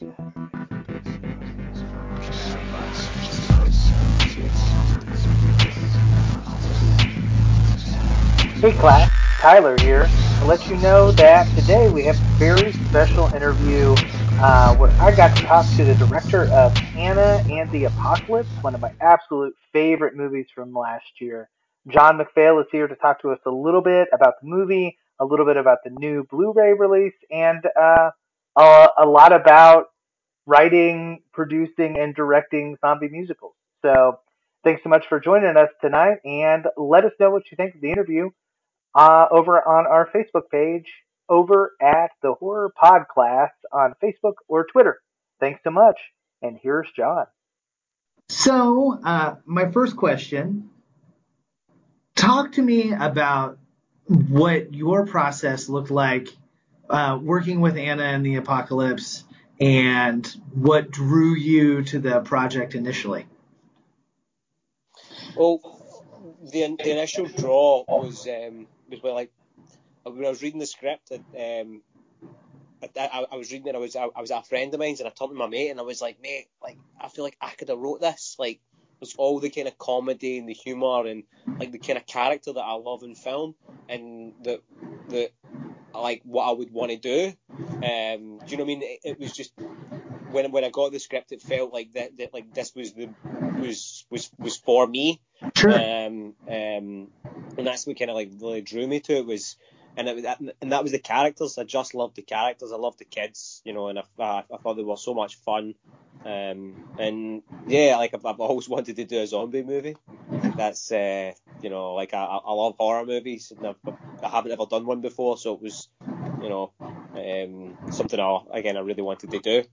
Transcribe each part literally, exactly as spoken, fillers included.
Hey class, Tyler here to let you know that today we have a very special interview uh, where I got to talk to the director of Anna and the Apocalypse, one of my absolute favorite movies from last year. John McPhail is here to talk to us a little bit about the movie, a little bit about the new Blu-ray release, and uh, a, a lot about writing, producing, and directing zombie musicals. So thanks so much for joining us tonight, and let us know what you think of the interview uh, over on our Facebook page over at the Horror Pod Class on Facebook or Twitter. Thanks so much. And here's John. So, uh, my first question, talk to me about what your process looked like uh, working with Anna and the Apocalypse and what drew you to the project initially. Well, the the initial draw was um, was when like when I was reading the script. Um, I, I was reading it. I was I, I was at a friend of mine's, and I turned to my mate, and I was like, mate, like I feel like I could have wrote this. Like there's all the kind of comedy and the humor and like the kind of character that I love in film, and that that like what I would want to do. Um, do you know what I mean? It, it was just when when I got the script, it felt like that, that like this was the was was was for me. Sure. Um, um, and that's what kind of like really drew me to it was. And it, that, and that was the characters. I just loved the characters. I loved the kids, you know, and I, I, I thought they were so much fun. Um, and yeah, like I've, I've always wanted to do a zombie movie. I think that's, uh, you know, like I, I love horror movies, and I've, I haven't ever done one before, so it was, you know, um, something I again I really wanted to do.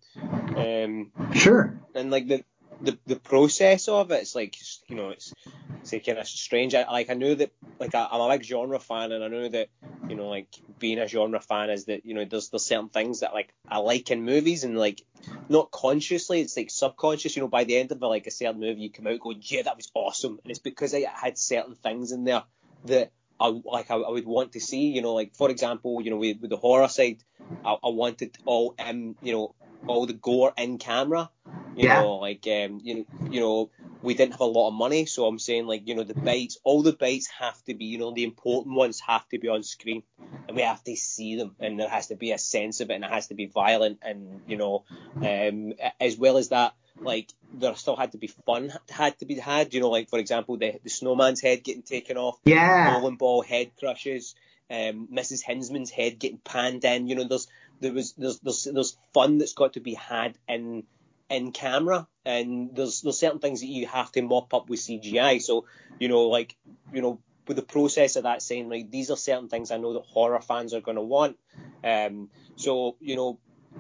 Um, sure. And like the, the the process of it, it's like, you know, it's it's kind of strange. I, like I knew that, like I, I'm a big genre fan, and I knew that, you know, like being a genre fan is that, you know, there's there's certain things that like I like in movies, and like not consciously, it's like subconscious. You know, by the end of a, like a certain movie, you come out going, yeah, that was awesome, and it's because I had certain things in there that I like I, I would want to see. You know, like for example, you know, with, with the horror side, I, I wanted all um you know all the gore in camera. You Yeah. know, like um you know you know. We didn't have a lot of money, so I'm saying, like, you know, the bites, all the bites have to be, you know, the important ones have to be on screen, and we have to see them, and there has to be a sense of it, and it has to be violent, and, you know, um, as well as that, like, there still had to be fun had to be had, you know, like, for example, the, the snowman's head getting taken off, Yeah. bowling ball head crushes, um, Missus Hinsman's head getting panned in, you know, there's, there was, there's, there's, there's fun that's got to be had in, in camera, and there's there's certain things that you have to mop up with C G I. So, you know, like, you know, with the process of that, saying, like, these are certain things I know that horror fans are going to want. Um, so, you know,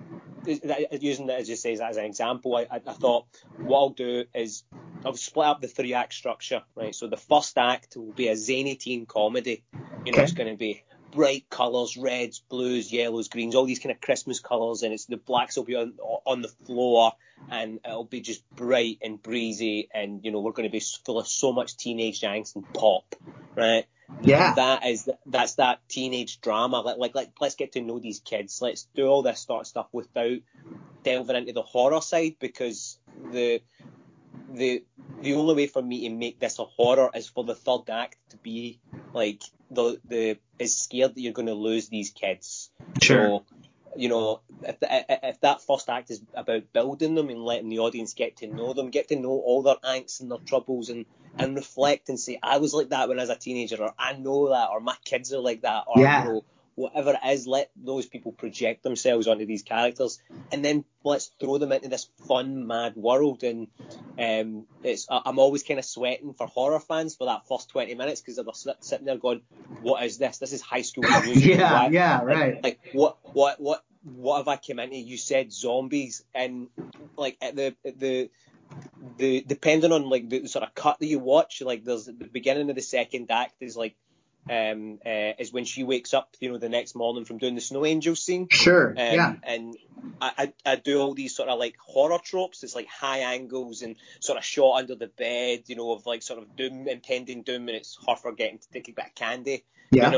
using that as you say as an example, I, I thought what I'll do is I'll split up the three act structure, right? So the first act will be a zany teen comedy. You know, Okay. it's going to be bright colours, reds, blues, yellows, greens, all these kind of Christmas colours, and it's the blacks will be on on the floor, and it'll be just bright and breezy, and, you know, we're going to be full of so much teenage angst and pop, right? Yeah. And that is that's that teenage drama. Like, like, like, let's get to know these kids. Let's do all this sort of stuff without delving into the horror side, because the the the only way for me to make this a horror is for the third act to be like the the is scared that you're going to lose these kids. Sure. So, you know, if the, if that first act is about building them and letting the audience get to know them, get to know all their angst and their troubles, and and reflect and say, I was like that when I was a teenager, or I know that, or my kids are like that, or, Yeah. you know, whatever it is, let those people project themselves onto these characters, and then let's throw them into this fun, mad world. And um, it's I'm always kind of sweating for horror fans for that first twenty minutes, because they're sitting there going, what is this? This is High School Musical. Yeah, Why? yeah, like, right. Like, what, what, what, what have I come into? You said zombies, and like at the at the the depending on like the sort of cut that you watch, like there's at the beginning of the second act is like um uh, is when she wakes up, you know, the next morning from doing the snow angel scene. Sure. Um, Yeah. And I, I I do all these sort of like horror tropes. It's like high angles and sort of shot under the bed, you know, of like sort of doom, impending doom, and it's her forgetting to take a bit of candy, Yeah. you know.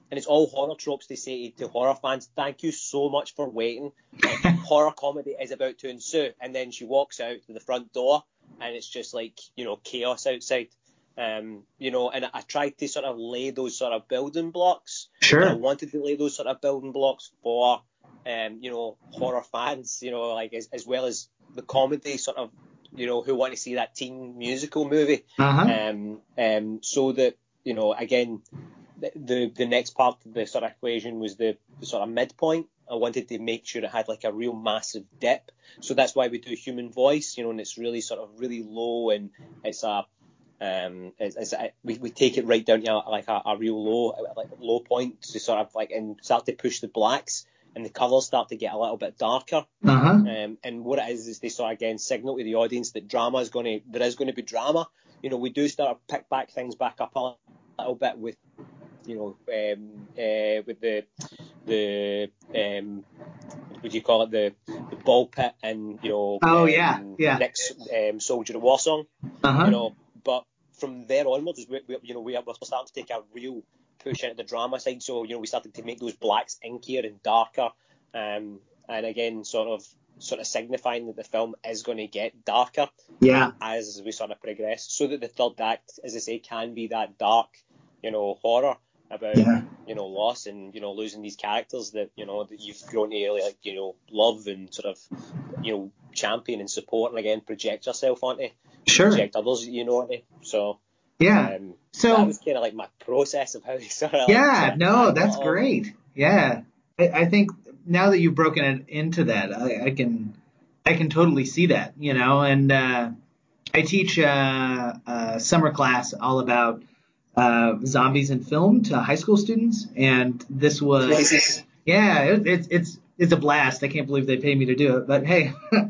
and it's all horror tropes they say to horror fans. Thank you so much for waiting. Like, horror comedy is about to ensue, and then she walks out to the front door, and it's just like, you know, chaos outside. Um, you know, and I tried to sort of lay those sort of building blocks. Sure. I wanted to lay those sort of building blocks for, um, you know, horror fans, you know, like as, as well as the comedy sort of, you know, who want to see that teen musical movie. Uh-huh. Um, um, so that, you know, again, the, the the next part of the sort of equation was the, the sort of midpoint. I wanted to make sure it had like a real massive dip. So that's why we do human voice, you know, and it's really sort of really low, and it's a Um, it's, it's, we, we take it right down to like a, a real low, like low point to sort of like, and start to push the blacks, and the colours start to get a little bit darker. Uh-huh. Um, and what it is is they sort of again signal to the audience that drama is going to, there is going to be drama. You know, we do start to pick back things back up a little bit with, you know, um, uh, with the the um, what do you call it, the, the ball pit, and you know, oh um, yeah, yeah, next um, Soldier of War song. uh-huh. You know, but from there onwards, we, we, you know, we are, we're starting to take a real push into the drama side. So, you know, we started to make those blacks inkier and darker, um, and again, sort of, sort of signifying that the film is going to get darker, yeah, as we sort of progress, so that the third act, as I say, can be that dark, you know, horror about, yeah, you know, loss and, you know, losing these characters that, you know, that you've grown to really, like, you know, love and sort of, you know, champion and support, and again project yourself onto. Sure. Project others, you know. So yeah. Um, so that was kind of like my process of how they sort of. Yeah. Like, sort of no, that's great. Off. Yeah. I, I think now that you've broken it into that, I, I can, I can totally see that. You know, and uh, I teach uh, a summer class all about uh, zombies in film to high school students, and this was. Amazing. Yeah, it, it, it's it's a blast. I can't believe they pay me to do it, but hey.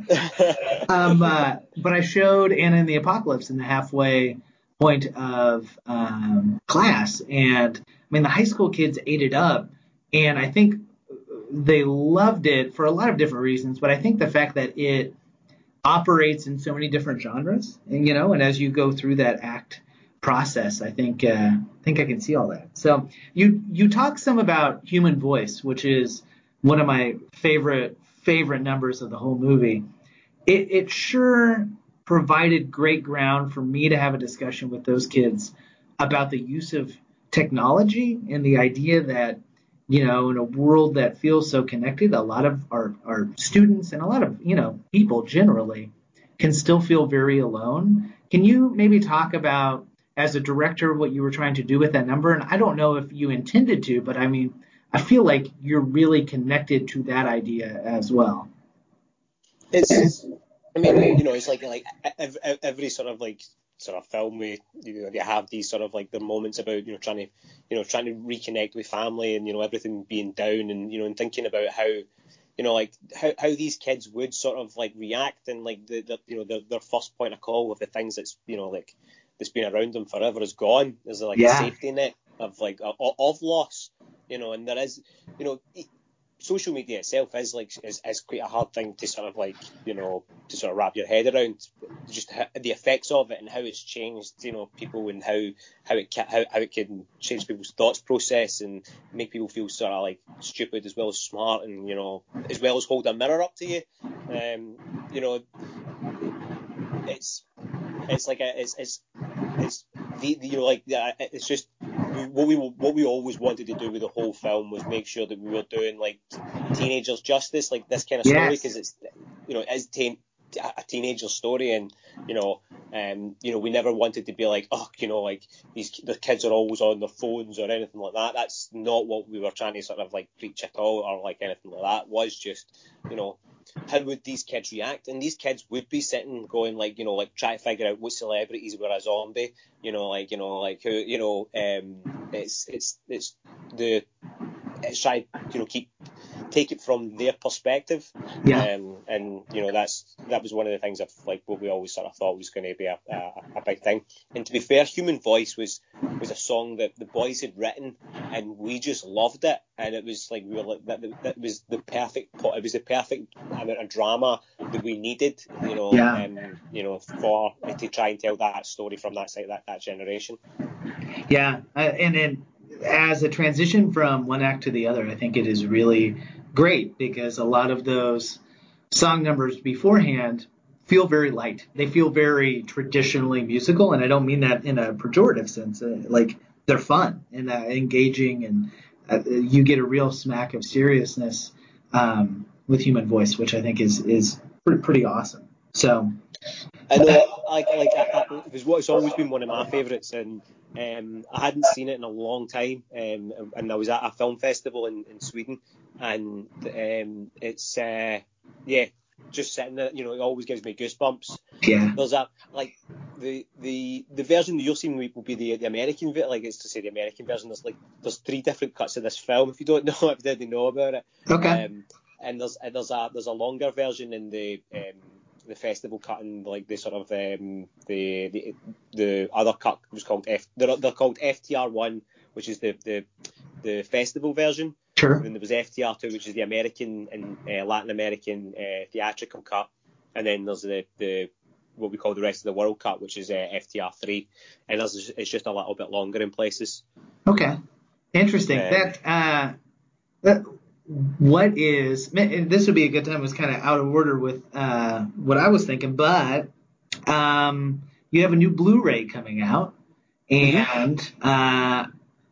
um, uh, but I showed Anna and the Apocalypse in the halfway point of um, class, and I mean the high school kids ate it up, and I think they loved it for a lot of different reasons. But I think the fact that it operates in so many different genres, and you know, and as you go through that act process, I think uh, I think I can see all that. So you you talk some about human voice, which is one of my favorite favorite numbers of the whole movie. It, it sure provided great ground for me to have a discussion with those kids about the use of technology and the idea that, you know, in a world that feels so connected, a lot of our, our students and a lot of, you know, people generally can still feel very alone. Can you maybe talk about, as a director, what you were trying to do with that number? And I don't know if you intended to, but I mean, I feel like you're really connected to that idea as well. It's, I mean, you know, it's like like every, every sort of like sort of film we, you know, they have these sort of like the moments about, you know, trying to, you know, trying to reconnect with family, and, you know, everything being down, and, you know, and thinking about how, you know, like how, how these kids would sort of like react, and like the, the you know, their, their first point of call with the things that's, you know, like that's been around them forever is gone. There's like Yeah. a safety net of like of, of loss, you know, and there is, you know, social media itself is like is, is quite a hard thing to sort of like, you know, to sort of wrap your head around, just how, the effects of it and how it's changed, you know, people, and how how it can, how, how it can change people's thoughts process and make people feel sort of like stupid as well as smart, and, you know, as well as hold a mirror up to you. Um, you know, it's it's like a it's it's it's the, the you know, like it's just what we what we always wanted to do with the whole film was make sure that we were doing like teenagers justice, like this kind of story, because Yes. it's, you know, it is teen, a teenager story, and, you know, um, you know, we never wanted to be like, oh, you know, like these the kids are always on their phones or anything like that. That's not what we were trying to sort of like preach at all, or like anything like that. It was just, you know, how would these kids react? And these kids would be sitting going like, you know, like try to figure out what celebrities were a zombie, you know, like, you know, like who, you know, um, it's, it's, it's the, it's try, you know, keep, take it from their perspective. Yeah. Um, and, you know, that's, that was one of the things of like what we always sort of thought was going to be a, a, a big thing. And to be fair, Human Voice was, was a song that the boys had written, and we just loved it. And it was like, we were like, that, that was the perfect, it was the perfect amount of drama that we needed, you know, Yeah. um, you know, for, to try and tell that story from that side, that, that generation. Yeah. Uh, and then as a transition from one act to the other, I think it is really great because a lot of those song numbers beforehand feel very light. They feel very traditionally musical, and I don't mean that in a pejorative sense. Uh, like they're fun and uh, engaging, and uh, you get a real smack of seriousness um, with human voice, which I think is is pretty, pretty awesome. So I know, like, like I, I, it was what's always been one of my favourites, and um, I hadn't seen it in a long time, um, and I was at a film festival in, in Sweden, and um, it's uh, yeah, just sitting there, you know, it always gives me goosebumps. yeah, There's a like the the the version that you're seeing will be the the American version, like it's to say the American version. There's like there's three different cuts of this film. If you don't know, if you didn't know about it, okay, um, and there's there's a there's a longer version in the um, the festival cut, and like the sort of um, the, the the other cut was called F. They're, they're called F T R one, which is the the the festival version. sure, And then there was F T R two, which is the American and uh, Latin American uh, theatrical cut, and then there's the the what we call the rest of the world cut, which is uh, F T R three, and there's, it's just a little bit longer in places. okay, interesting. Um, That uh, that what is this would be a good time. It was kind of out of order with uh, what I was thinking, but um, you have a new Blu-ray coming out, and uh,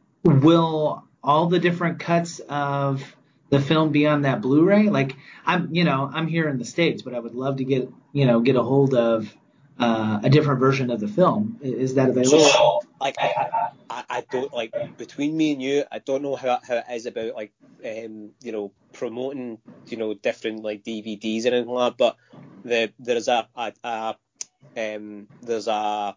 will all the different cuts of the film be on that Blu-ray? Like I'm, you know, I'm here in the States, but I would love to get, you know, get a hold of uh, a different version of the film. Is that available? So, like, I, I, I don't like between me and you, I don't know how how it is about like, um, you know, promoting, you know, different like D V Ds and anything like that. But the there's a, a, a um, there's a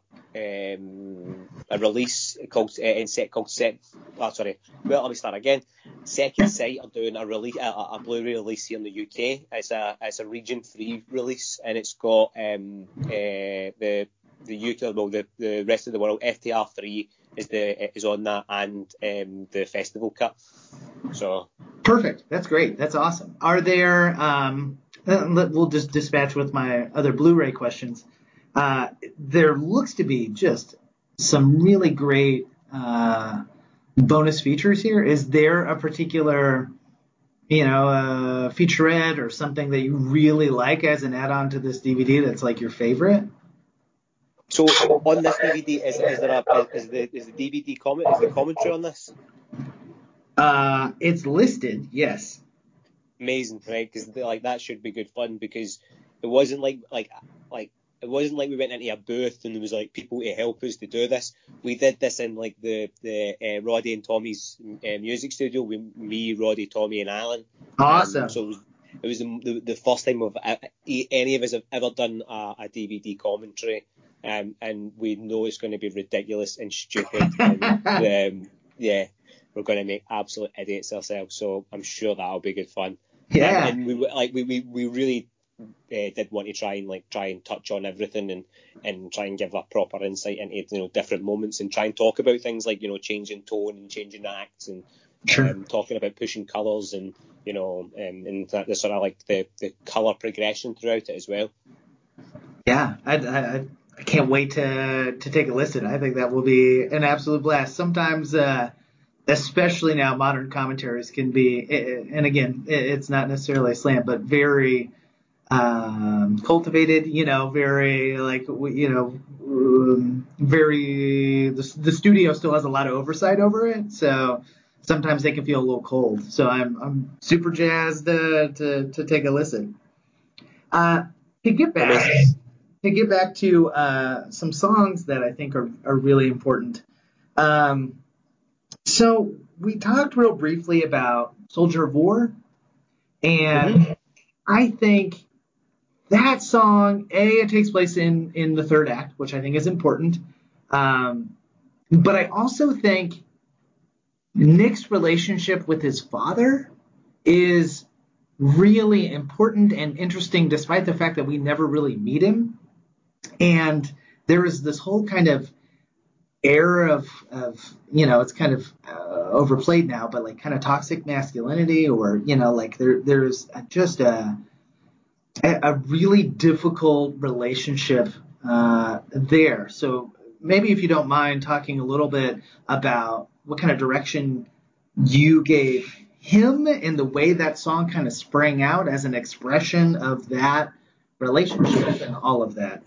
um, a release called uh, in set called set. Oh, sorry. Well, let me start again. Second Sight are doing a release, a, a Blu-ray release here in the U K. It's a it's a region three release, and it's got um, uh, the the U K, well, the, the rest of the world. F T R three is the is on that, and um, the festival cut. So Perfect. That's great. That's awesome. Are there? Um, we'll just dispatch with my other Blu-ray questions. Uh, there looks to be just some really great uh, bonus features here. Is there a particular, you know, uh, featurette or something that you really like as an add-on to this D V D that's like your favorite? So on this D V D, is is there a is, is the is the D V D comment is the commentary on this? Uh, it's listed, yes. Amazing, right? Because like that should be good fun, because it wasn't like like like it wasn't like we went into a booth and there was like people to help us to do this. We did this in like the the uh, Roddy and Tommy's uh, music studio with me, Roddy, Tommy, and Alan. Awesome. Um, so it was, it was the, the, the first time we've uh, any of us have ever done a, a D V D commentary, um, and we know it's going to be ridiculous and stupid. And um, yeah, we're going to make absolute idiots ourselves. So I'm sure that'll be good fun. Yeah. Um, and we like we, we, we really uh, did want to try and like try and touch on everything, and, and try and give a proper insight into, you know, different moments, and try and talk about things like, you know, changing tone and changing acts, and Sure. um, talking about pushing colours, and, you know, um, and that, the sort of like the, the colour progression throughout it as well. Yeah, I, I, I can't wait to to take a listen. I think that will be an absolute blast. Sometimes, uh, especially now, modern commentaries can be, and again, it's not necessarily a slam, but very um, cultivated. You know, very like you know, um, very the, the studio still has a lot of oversight over it, so sometimes they can feel a little cold. So I'm I'm super jazzed uh, to to take a listen. Uh, to get back to get back to uh, some songs that I think are are really important. Um, so we talked real briefly about Soldier of War, and mm-hmm. I think that song, A, it takes place in, in the third act, which I think is important. Um, but I also think Nick's relationship with his father is really important and interesting, despite the fact that we never really meet him. And there is this whole kind of air of, of you know, it's kind of uh, overplayed now, but like kind of toxic masculinity, or, you know, like there there's just a a really difficult relationship uh, there. So maybe if you don't mind talking a little bit about what kind of direction you gave him and the way that song kind of sprang out as an expression of that relationship and all of that.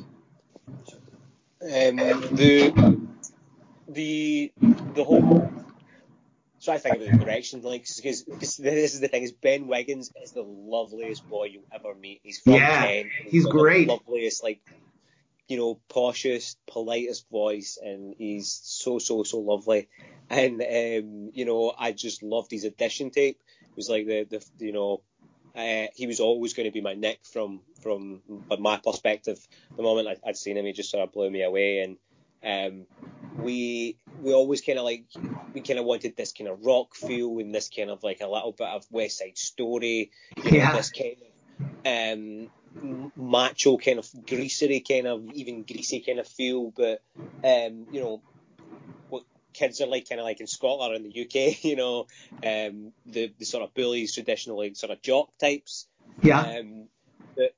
Um, the the the whole. So I think about the direction, like, because this is the thing: is Ben Wiggins is the loveliest boy you'll ever meet. He's from Yeah, Kent. he's got great. The loveliest, like, you know, poshest, politest voice, and he's so so so lovely. And um, you know, I just loved his audition tape. It was like the the you know. Uh, he was always going to be my Nick from from my perspective. The moment I, I'd seen him, he just sort of blew me away. And um, we we always kind of like we kind of wanted this kind of rock feel and this kind of like a little bit of West Side Story, you know, Yeah. this kind of um, macho kind of greasery kind of even greasy kind of feel. But um, you know, what kids are like kind of like in Scotland or in the U K, you know, um, the, the sort of bullies, traditionally sort of jock types. Yeah. Um, but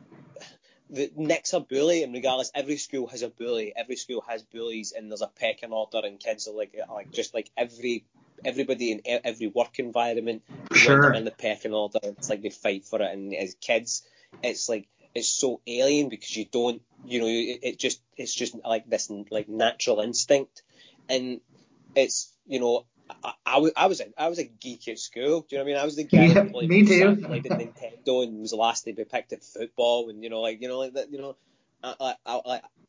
the Nick's a bully, and regardless, every school has a bully. Every school has bullies, and there's a pecking order, and kids are like, like just like every everybody in every work environment. Sure. They're in the pecking order. It's like they fight for it, and as kids, it's like it's so alien because you don't, you know, it, it just it's just like this like natural instinct. And it's, you know, I, I, I was a I was a geek at school. Do you know what I mean? I was the guy Yeah, that played, me too. played at Nintendo and was the last to be picked at football, and you know, like you know, like that, you know, I, I,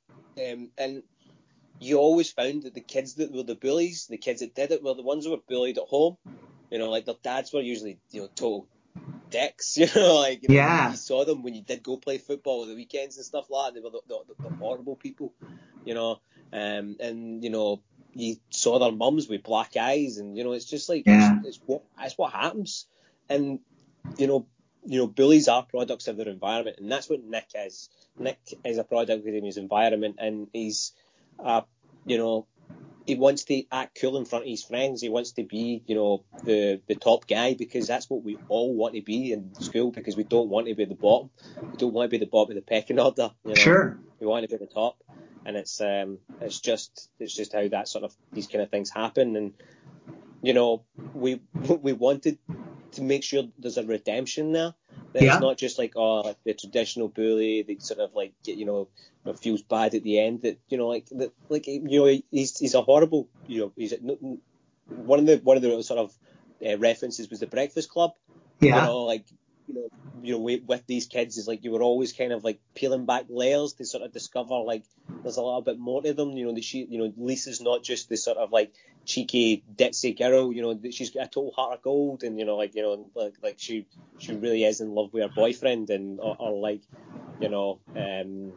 I, um, and you always found that the kids that were the bullies, the kids that did it, were the ones who were bullied at home. You know, like their dads were usually, you know, total dicks. You know, like you know, Yeah. you, you saw them when you did go play football on the weekends and stuff like that. They were the, the, the horrible people. You know, um, and you know. You saw their mums with black eyes, and you know it's just like Yeah. it's, it's what it's what happens, and you know you know bullies are products of their environment, and that's what Nick is. Nick is a product of his environment, and he's, uh, you know, he wants to act cool in front of his friends. He wants to be, you know, the the top guy because that's what we all want to be in school because we don't want to be the bottom. We don't want to be the bottom of the pecking order. You know? Sure. We want to be at the top. And it's um it's just it's just how that sort of these kind of things happen, and you know we we wanted to make sure there's a redemption there. That Yeah. it's not just like oh like the traditional bully that sort of like you know feels bad at the end. That you know like that like you know he's he's a horrible you know he's a, one of the one of the sort of uh, references was the Breakfast Club. Yeah. You know like. You know, you know, with, with these kids is like you were always kind of like peeling back layers to sort of discover like there's a little bit more to them. You know, that she, you know, Lisa's not just this sort of like cheeky ditzy girl. You know, that she's got a total heart of gold, and you know, like you know, like like she she really is in love with her boyfriend, and or, or like you know, um,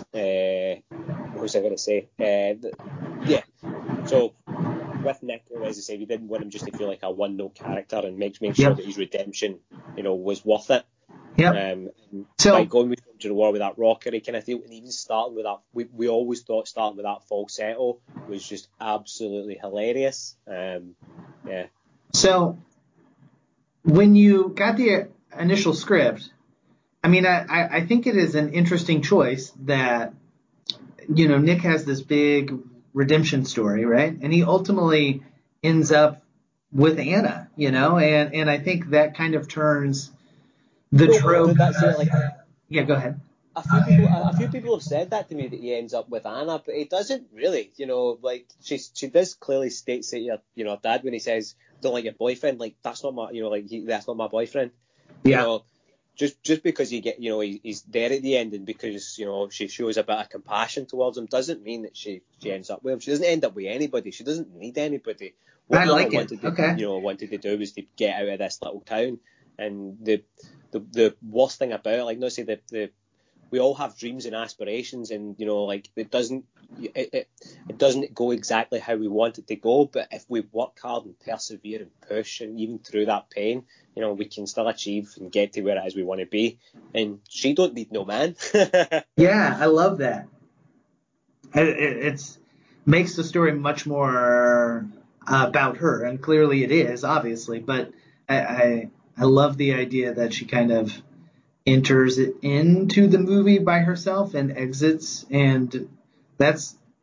uh, what was I going to say? Uh, the, yeah, so. With Nick, as I say, we didn't want him just to feel like a one-note character and make make sure Yep. that his redemption, you know, was worth it. Yep. Um, and So- by going with Soldier of War with that rockery kind of feel, and even starting with that, we, we always thought starting with that falsetto was just absolutely hilarious. Um, yeah. So when you got the initial script, I mean, I, I I think it is an interesting choice that, you know, Nick has this big redemption story, right? And he ultimately ends up with Anna, you know, and, and I think that kind of turns the No, trope. but that's it. Like Yeah, go ahead. a few people, a, a few people have said that to me that he ends up with Anna, but he doesn't really. You know, like she she does clearly states that your you know dad when he says don't like your boyfriend, like that's not my you know like he, that's not my boyfriend. Yeah. You know, just just because he get you know he, he's there at the end and because you know she shows a bit of compassion towards him doesn't mean that she she ends up with him. She doesn't end up with anybody. She doesn't need anybody. What I Anna like it. wanted to Okay. you know wanted to do was to get out of this little town. And the the the worst thing about it, like not say the the we all have dreams and aspirations, and you know, like it doesn't it, it it doesn't go exactly how we want it to go. But if we work hard and persevere and push, and even through that pain, you know, we can still achieve and get to where it is we want to be. And she don't need no man. Yeah, I love that. It, it it's makes the story much more uh, about her, and clearly it is, obviously. But I, I I love the idea that she kind of enters it into the movie by herself and exits, and that's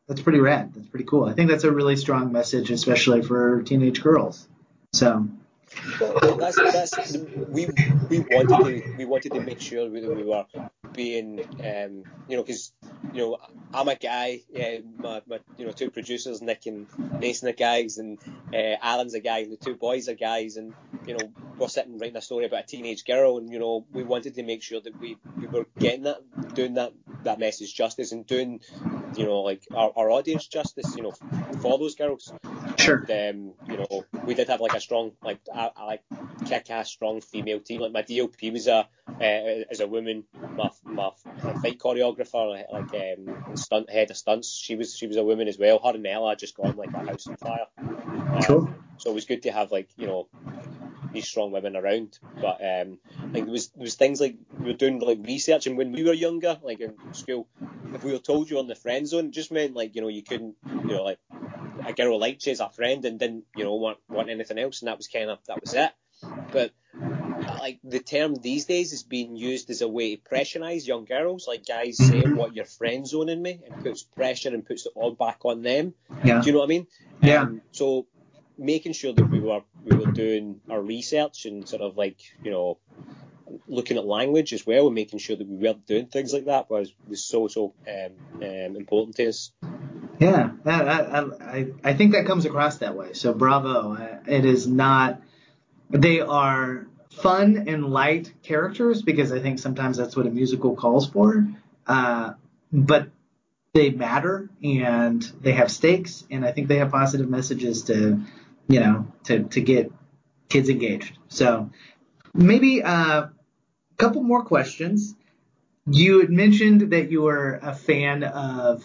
that's pretty rad. That's pretty cool. I think that's a really strong message, especially for teenage girls. So. Well, that's that's we we wanted to we wanted to make sure that we were being um you know because you know I'm a guy, yeah, my, my you know two producers, Nick and Mason, are guys, and uh, Alan's a guy, and the two boys are guys, and you know we're sitting writing a story about a teenage girl, and you know we wanted to make sure that we, we were getting that, doing that that message justice, and doing you know like our, our audience justice, you know, for those girls. Sure. And um, you know, we did have like a strong, like I, I like kick-ass strong female team. Like my D O P was a uh, as a woman. My my fight choreographer, like um, and stunt head of stunts, she was she was a woman as well. Her and Ella just got on like a house on fire. Um, Cool. So it was good to have like you know these strong women around. But um, like there was there was things like we were doing like research, and when we were younger, like in school, if we were told you on the friend zone, it just meant like you know you couldn't you know like. A girl liked you as a friend and didn't, you know, want want anything else, and that was kind of that was it. But like the term these days is being used as a way to pressurize young girls, like guys saying what you're friend zoning me, and puts pressure and puts it all back on them. Yeah. Do you know what I mean? Yeah. Um, so making sure that we were we were doing our research and sort of like you know looking at language as well, and making sure that we weren't doing things like that was was so so um, um, important to us. Yeah, I, I, I think that comes across that way. So bravo. It is not, they are fun and light characters because I think sometimes that's what a musical calls for. Uh, but they matter and they have stakes, and I think they have positive messages to, you know, to, to get kids engaged. So maybe a uh, couple more questions. You had mentioned that you were a fan of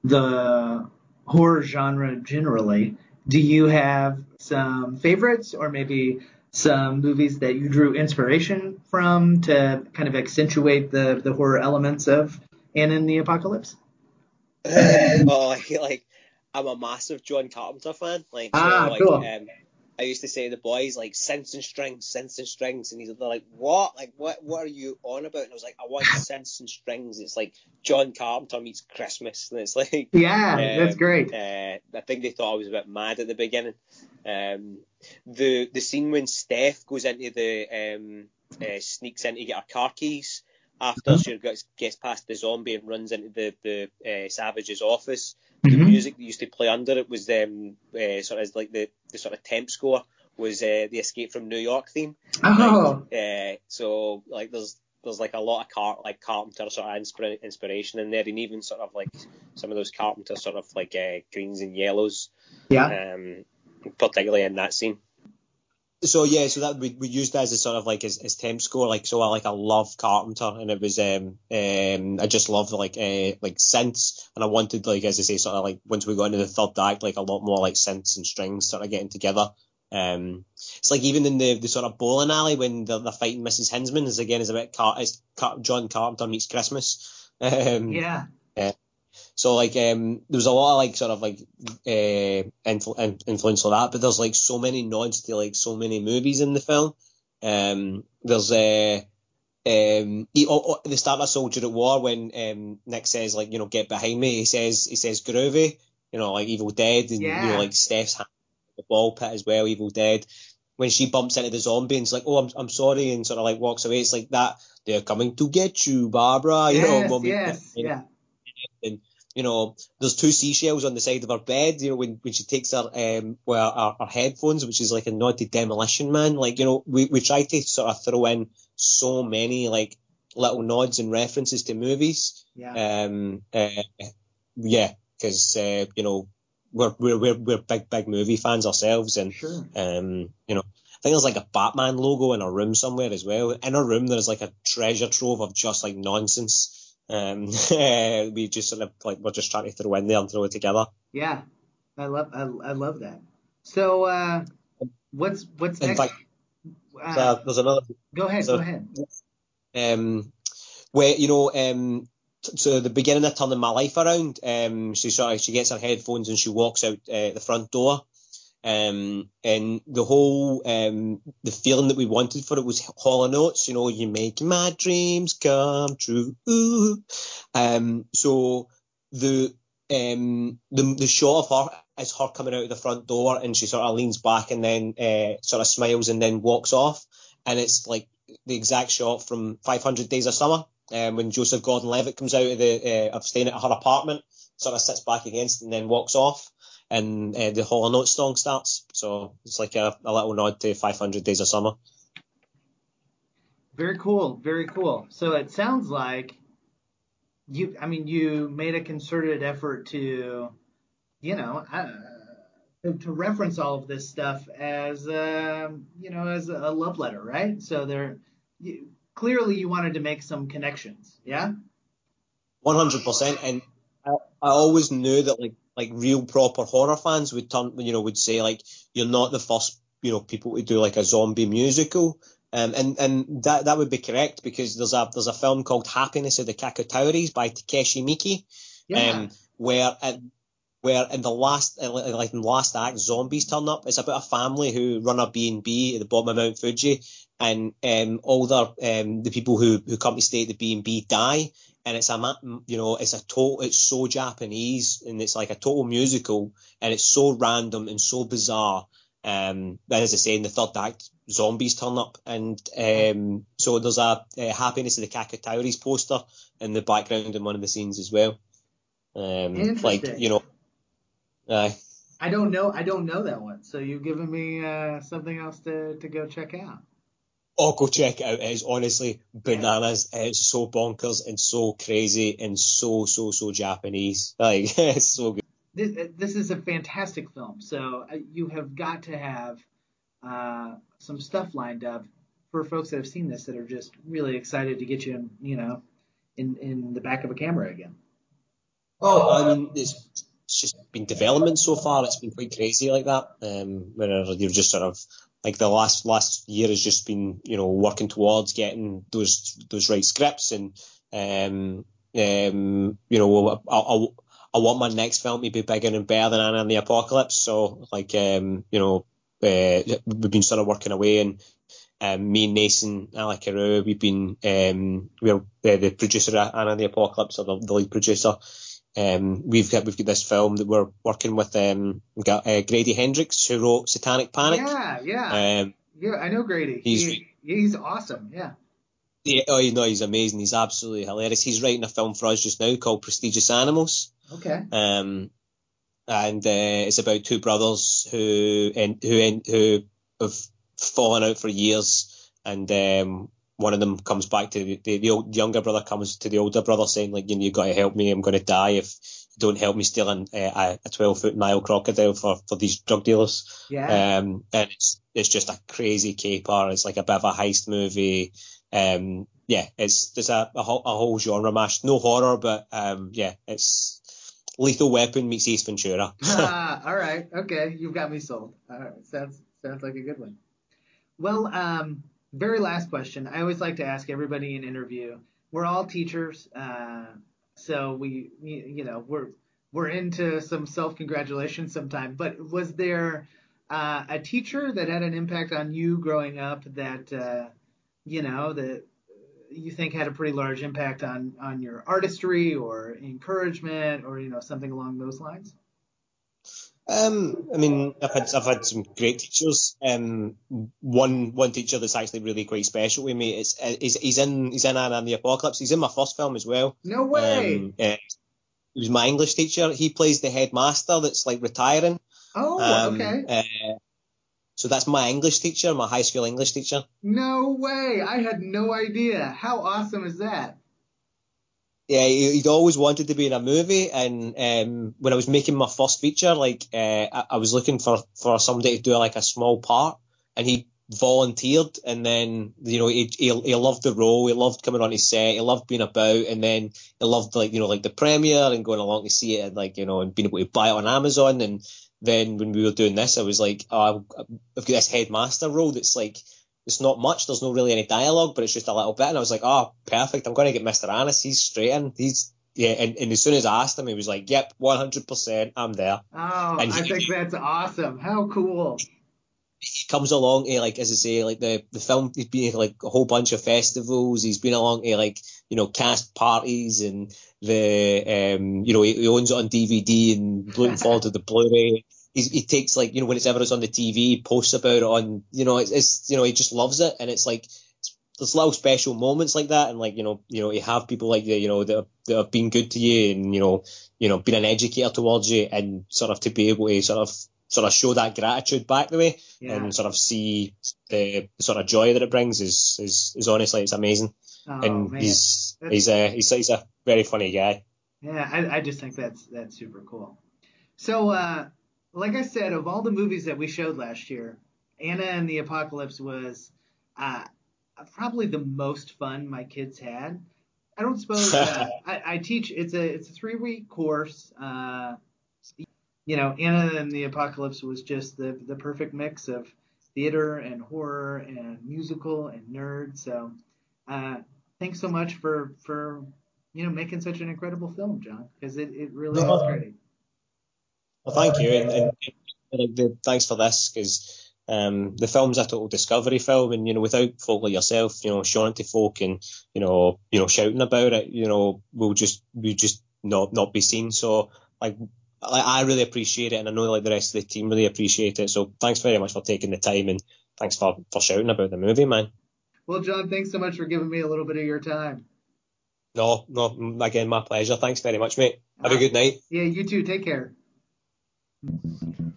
the horror genre generally. Do you have some favorites or maybe some movies that you drew inspiration from to kind of accentuate the, the horror elements of Anna and the Apocalypse? Um, well, like, like I'm a massive John Carpenter fan. Like, so, Ah, like, cool. um, I used to say to the boys, like, synths and strings, synths and strings, and he's they're like, what? Like, what? What are you on about? And I was like, I want synths and strings. It's like John Carpenter meets Christmas, and it's like, Yeah, um, that's great. Uh, I think they thought I was a bit mad at the beginning. Um, the the scene when Steph goes into the um, uh, sneaks in to get her car keys. After she gets, gets past the zombie and runs into the, the uh, Savage's office, the Mhm. music that used to play under it was um, uh, sort of like the, the sort of temp score was uh, the Escape from New York theme. Oh, Like, uh, so like there's there's like a lot of car like Carpenter sort of inspira- inspiration in there, and even sort of like some of those Carpenter sort of like uh, greens and yellows, yeah. um, particularly in that scene. So yeah, so that we, we used that as a sort of like as, as temp score, like so I like I love Carpenter, and it was um um I just love like uh like synths, and I wanted like as I say sort of like once we got into the third act like a lot more like synths and strings sort of getting together. Um, it's like even in the, the sort of bowling alley when they're, they're fighting Missus Hinsman is again is a bit Car- it's Car- John Carpenter meets Christmas. Um, Yeah. uh, So like um, there was a lot of like sort of like uh, influ- influence of that, but there's like so many nods to like so many movies in the film. Um, there's uh, um, he, oh, oh, the start of Soldier at War when um, Nick says like you know get behind me. He says he says groovy, you know like Evil Dead, and Yeah. you know like Steph's hand in the ball pit as well, Evil Dead. When she bumps into the zombie and it's like, oh, I'm I'm sorry, and sort of like walks away. It's like that. They're coming to get you, Barbara. You know, Yes, moment. yes, yeah. And you know, there's two seashells on the side of her bed. You know, when, when she takes her um, well, her, her headphones, which is like a nod to Demolition Man. Like, you know, we we try to sort of throw in so many like little nods and references to movies. Yeah. Um. Uh, yeah, because uh, you know we're we're we're we're big big movie fans ourselves, and Sure. um, you know. I think there's like a Batman logo in a room somewhere as well. In a room, there's like a treasure trove of just like nonsense. Um, we just sort of like we're just trying to throw in there and throw it together. Yeah, I love I, I love that. So uh, what's what's In next? fact, Uh, so there's another. go ahead, So, go ahead. um, where you know, um, t- so the beginning of turning my life around. Um, she sort of she gets her headphones and she walks out uh, the front door. Um, and the whole um, the feeling that we wanted for it was Hall and Oates, you know, you make my dreams come true. Um, so the um, the the shot of her is her coming out of the front door, and she sort of leans back and then uh, sort of smiles and then walks off, and it's like the exact shot from five hundred Days of Summer, um, when Joseph Gordon-Levitt comes out of the uh, of staying at her apartment, sort of sits back against it and then walks off, and uh, the Hall and Oates song starts. So it's like a, a little nod to five hundred Days of Summer. Very cool, very cool. So it sounds like you, I mean, you made a concerted effort to, you know, uh, to, to reference all of this stuff as, um, you know, as a love letter, right? So there, you, clearly you wanted to make some connections, yeah? one hundred percent. And I, I always knew that like like real proper horror fans would turn, you know, would say like, you're not the first, you know, people to do like a zombie musical. Um, and and that that would be correct, because there's a there's a film called Happiness of the Kakotauris by Takeshi Miike, Yeah. um, where at, where in the last like in the last act zombies turn up. It's about a family who run a B and B at the bottom of Mount Fuji, and um, all their um, the people who who come to stay at the B and B die, and it's a you know it's a total it's so Japanese, and it's like a total musical, and it's so random and so bizarre. Um, then, as I say, in the third act, zombies turn up, and um, so there's a, a Happiness of the Kakotauris poster in the background in one of the scenes as well. Um, Interesting. Like, you know, uh, I don't know. I don't know that one. So you've given me uh, something else to, to go check out. oh, go check it out. It is honestly bananas. It's so bonkers and so crazy and so, so, so Japanese. Like, it's so good. This, this is a fantastic film. So uh, you have got to have uh, some stuff lined up for folks that have seen this that are just really excited to get you, in, you know, in, in the back of a camera again. Oh, I mean, it's, it's just been development so far. It's been quite crazy like that. Um, where you're just sort of like the last last year has just been, you know, working towards getting those those right scripts, and um, um, you know, I, I, I want my next film to be bigger and better than Anna and the Apocalypse. So, like, um, you know, uh, we've been sort of working away, and um, me and Nathan Alakaru, we've been, um, we're uh, the producer of Anna and the Apocalypse, or the, the lead producer. Um, we've got we've got this film that we're working with. Um, we've got uh, Grady Hendrix, who wrote Satanic Panic. Yeah, yeah, Um, yeah. I know Grady. he's He, he's awesome. Yeah. yeah, oh, you know, he's amazing. He's absolutely hilarious. He's writing a film for us just now called Prestigious Animals. Okay. Um, and uh, it's about two brothers who and who who have fallen out for years, and um, one of them comes back to the, the, the old, younger brother comes to the older brother saying, like, you know, you've got to help me. I'm going to die if you don't help me steal an, uh, a twelve foot Nile crocodile for, for these drug dealers. Yeah. Um, and it's it's just a crazy caper. It's like a bit of a heist movie. Um, yeah, it's there's a, a, whole, a whole genre mash. No horror, but um, yeah, it's Lethal Weapon meets Ace Ventura. Ah, all right. Okay. You've got me sold. All right. Sounds sounds like a good one. Well, um, very last question. I always like to ask everybody in an interview. We're all teachers, uh, so we, you know, we're we're into some self-congratulations sometime. But was there uh, a teacher that had an impact on you growing up that, uh, you know, that you think had a pretty large impact on on your artistry or encouragement or, you know, something along those lines? Um, I mean, I've had I've had some great teachers. Um, one one teacher that's actually really quite special with me. It's he's, he's in he's in Anna and the Apocalypse. He's in my first film as well. No way. Um, uh, he was my English teacher. He plays the headmaster that's like retiring. Oh, Um, okay. uh, so that's my English teacher, my high school English teacher. No way. I had no idea. How awesome is that? Yeah, he- he'd always wanted to be in a movie, and um, when I was making my first feature, like uh, I, I was looking for, for somebody to do like a small part, and he volunteered, and then you know he, he he loved the role, he loved coming on his set, he loved being about, and then he loved like you know like the premiere and going along to see it, and like you know and being able to buy it on Amazon, and then when we were doing this, I was like, oh, I've got this headmaster role that's like. It's not much. There's no really any dialogue, but it's just a little bit. And I was like, oh, perfect. I'm going to get Mister Annis. He's straight in. He's, yeah. And, and as soon as I asked him, he was like, yep, one hundred percent. I'm there. Oh, And I he, think that's awesome. How cool. he comes along to, like, as I say, like the, the film, he's been to like a whole bunch of festivals. He's been along to like you know, cast parties and the, um, you know, he, he owns it on D V D and looking forward to the Blu-ray. He's, he takes like, you know, whenever it's on the T V, he posts about it on, you know, it's, it's, you know, he just loves it. And it's like, there's little special moments like that. And like, you know, you know, you have people like that, you know, that have, that have been good to you and, you know, you know, been an educator towards you, and sort of to be able to sort of, sort of show that gratitude back the way, yeah. and sort of see the sort of joy that it brings is, is, is honestly, it's amazing. Oh, and man. he's, That's... he's a, he's, he's a very funny guy. Yeah. I, I just think that's, that's super cool. So, uh, like I said, of all the movies that we showed last year, Anna and the Apocalypse was, uh, probably the most fun my kids had. I don't suppose uh, I, I teach. It's a it's a three week course. Uh, you know, Anna and the Apocalypse was just the the perfect mix of theater and horror and musical and nerd. So, uh, thanks so much for for you know making such an incredible film, John, because it, it really no. is great. Well, thank you, and, and, and the, thanks for this, because um, the film's a total discovery film, and you know, without folk like yourself, you know, showing it to folk and you know, you know, shouting about it, you know, we'll just we just not not be seen. So, like, I, I really appreciate it, and I know like the rest of the team really appreciate it. So, thanks very much for taking the time, and thanks for for shouting about the movie, man. Well, John, thanks so much for giving me a little bit of your time. No, no, again, my pleasure. Thanks very much, mate. Have uh, a good night. Yeah, you too. Take care.